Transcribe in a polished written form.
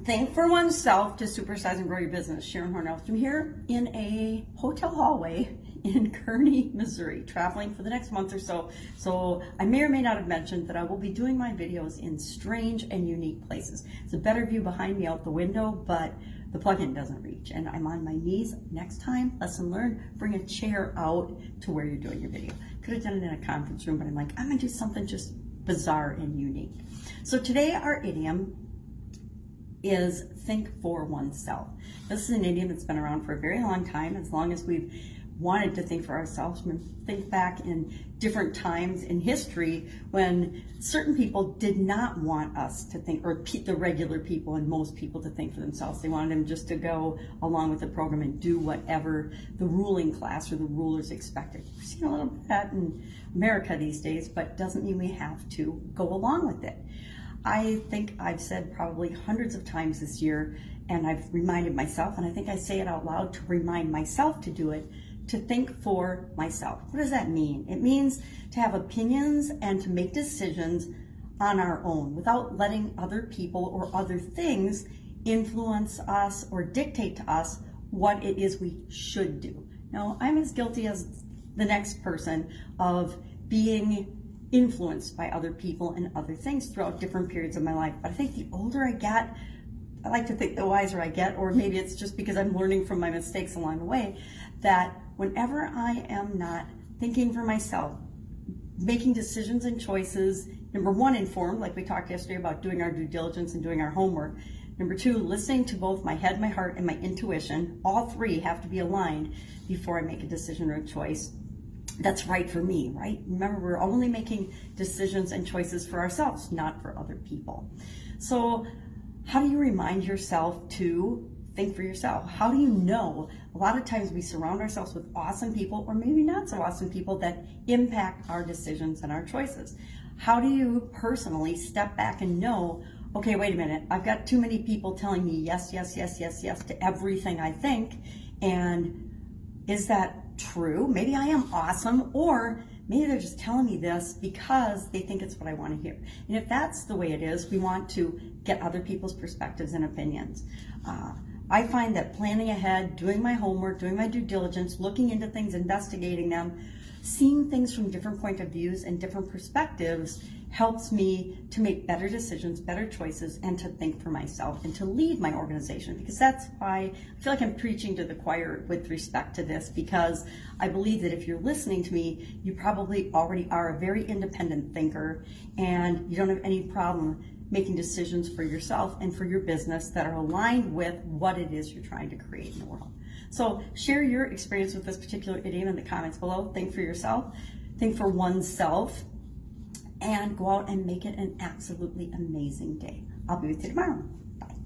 Think for oneself to supersize and grow your business. Sharon Horn-Elstrom here in a hotel hallway in Kearney, Missouri, traveling for the next month or so. So I may or may not have mentioned that I will be doing my videos in strange and unique places. It's a better view behind me out the window, but the plug-in doesn't reach. And I'm on my knees. Next time, lesson learned, bring a chair out to where you're doing your video. Could have done it in a conference room, but I'm like, I'm gonna do something just bizarre and unique. So today our idiom is think for oneself. This is an idiom that's been around for a very long time, as long as we've wanted to think for ourselves. Think back in different times in history when certain people did not want us to think, or the regular people and most people to think for themselves. They wanted them just to go along with the program and do whatever the ruling class or the rulers expected. We're seeing a little bit of that in America these days, but doesn't mean we have to go along with it. I think I've said probably hundreds of times this year, and I've reminded myself, and I think I say it out loud to remind myself to do it, to think for myself. What does that mean? It means to have opinions and to make decisions on our own without letting other people or other things influence us or dictate to us what it is we should do. Now, I'm as guilty as the next person of being influenced by other people and other things throughout different periods of my life. But I think the older I get, I like to think the wiser I get, or maybe it's just because I'm learning from my mistakes along the way, that whenever I am not thinking for myself, making decisions and choices, number one, informed, like we talked yesterday about doing our due diligence and doing our homework. Number two, listening to both my head, my heart, and my intuition. All three have to be aligned before I make a decision or a choice that's right for me, right? Remember, we're only making decisions and choices for ourselves, not for other people. So how do you remind yourself to think for yourself? How do you know? A lot of times we surround ourselves with awesome people, or maybe not so awesome people, that impact our decisions and our choices. How do you personally step back and know, okay, wait a minute, I've got too many people telling me yes, yes, yes, yes, yes to everything I think, and is that true? Maybe I am awesome, or maybe they're just telling me this because they think it's what I want to hear. And if that's the way it is, we want to get other people's perspectives and opinions. I find that planning ahead, doing my homework, doing my due diligence, looking into things, investigating them, seeing things from different point of views and different perspectives helps me to make better decisions, better choices, and to think for myself and to lead my organization. Because that's why I feel like I'm preaching to the choir with respect to this, because I believe that if you're listening to me, you probably already are a very independent thinker and you don't have any problem making decisions for yourself and for your business that are aligned with what it is you're trying to create in the world. So share your experience with this particular idiom in the comments below. Think for yourself, think for oneself, and go out and make it an absolutely amazing day. I'll be with you tomorrow. Bye.